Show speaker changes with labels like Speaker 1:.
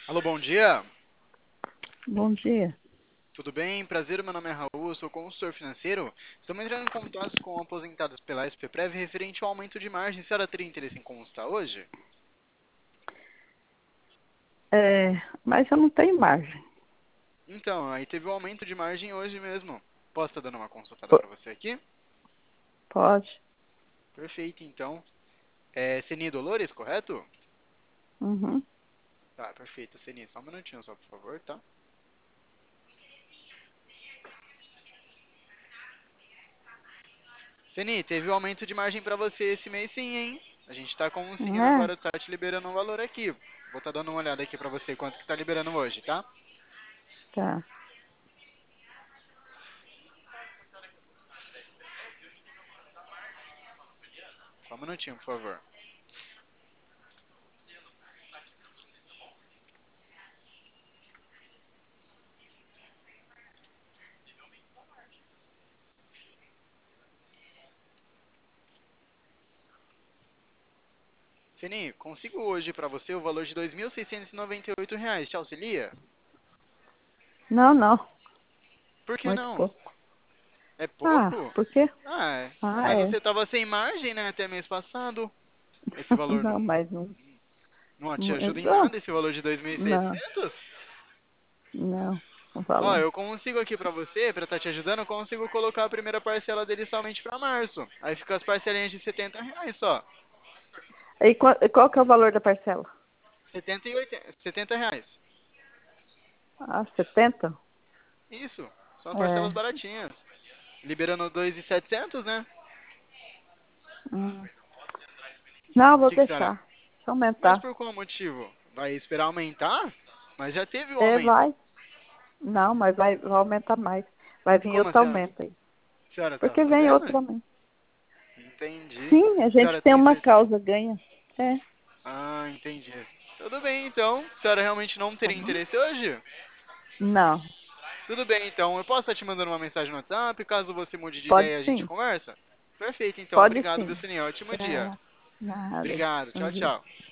Speaker 1: Alô, bom dia.
Speaker 2: Bom dia.
Speaker 1: Tudo bem? Prazer, meu nome é Raul, eu sou consultor financeiro. Estamos entrando em contato com aposentados pela SPPrev referente ao aumento de margem. A senhora teria interesse em consultar hoje?
Speaker 2: Mas eu não tenho margem.
Speaker 1: Então, aí teve um aumento de margem hoje mesmo. Posso estar dando uma consultada
Speaker 2: P-
Speaker 1: para você aqui?
Speaker 2: Pode?
Speaker 1: Perfeito, então. É Ceni Dolores, correto?
Speaker 2: Uhum.
Speaker 1: Tá, perfeito, Ceni. Só um minutinho só, por favor, tá? Ceni, teve um aumento de margem para você esse mês sim, hein? A gente tá conseguindo
Speaker 2: É?
Speaker 1: agora, tá te liberando um valor aqui. Vou estar dando uma olhada aqui para você quanto que tá liberando hoje, tá?
Speaker 2: Tá.
Speaker 1: Só um minutinho, por favor. Feni, consigo hoje pra você o valor de R$ 2.698. Te auxilia?
Speaker 2: Não, não.
Speaker 1: Por que
Speaker 2: Muito
Speaker 1: não?
Speaker 2: pouco.
Speaker 1: É
Speaker 2: Ah,
Speaker 1: pouco?
Speaker 2: por quê?
Speaker 1: Ah,
Speaker 2: Ah,
Speaker 1: mas
Speaker 2: é.
Speaker 1: você tava sem margem, né, até mês passado. Esse valor
Speaker 2: Não,
Speaker 1: não,
Speaker 2: mas não.
Speaker 1: não te ajuda em
Speaker 2: Não,
Speaker 1: nada, esse valor de
Speaker 2: não,
Speaker 1: 2.600?
Speaker 2: não. Não
Speaker 1: Ó,
Speaker 2: valor.
Speaker 1: eu consigo aqui pra você, pra estar te ajudando, eu consigo colocar a primeira parcela dele somente pra março. Aí fica as parcelinhas de R$ 70 só.
Speaker 2: E qual que é o valor da parcela?
Speaker 1: 70 e 80, R$ 70.
Speaker 2: Ah, 70.
Speaker 1: Isso, são parcelas
Speaker 2: É.
Speaker 1: baratinhas. Liberando 2.700, né?
Speaker 2: Hum. Não,
Speaker 1: O
Speaker 2: vou
Speaker 1: que que será?
Speaker 2: deixar. Se
Speaker 1: Mas
Speaker 2: aumentar.
Speaker 1: por qual motivo? Vai esperar aumentar? Mas já teve o
Speaker 2: É,
Speaker 1: aumento.
Speaker 2: vai. Não, mas vai aumentar mais. Vai vir
Speaker 1: Como a
Speaker 2: outro
Speaker 1: senhora,
Speaker 2: aumento aí.
Speaker 1: tá
Speaker 2: Porque vem
Speaker 1: sabendo?
Speaker 2: outro aumento.
Speaker 1: Entendi.
Speaker 2: Sim, a
Speaker 1: A
Speaker 2: gente
Speaker 1: senhora
Speaker 2: tem
Speaker 1: tem
Speaker 2: uma
Speaker 1: certeza?
Speaker 2: causa ganha. É.
Speaker 1: Ah, entendi. Tudo bem, então. A senhora realmente não
Speaker 2: Tá
Speaker 1: teria
Speaker 2: bom?
Speaker 1: interesse hoje?
Speaker 2: Não.
Speaker 1: Tudo bem, então. Eu posso estar te mandando uma mensagem no WhatsApp. Caso você mude de
Speaker 2: Pode
Speaker 1: ideia, a gente
Speaker 2: sim.
Speaker 1: conversa? Perfeito, então.
Speaker 2: Pode
Speaker 1: Obrigado,
Speaker 2: sim.
Speaker 1: viu, Sininho? Ótimo dia.
Speaker 2: Tá. Nada.
Speaker 1: Obrigado.
Speaker 2: Bom
Speaker 1: Tchau,
Speaker 2: dia.
Speaker 1: tchau.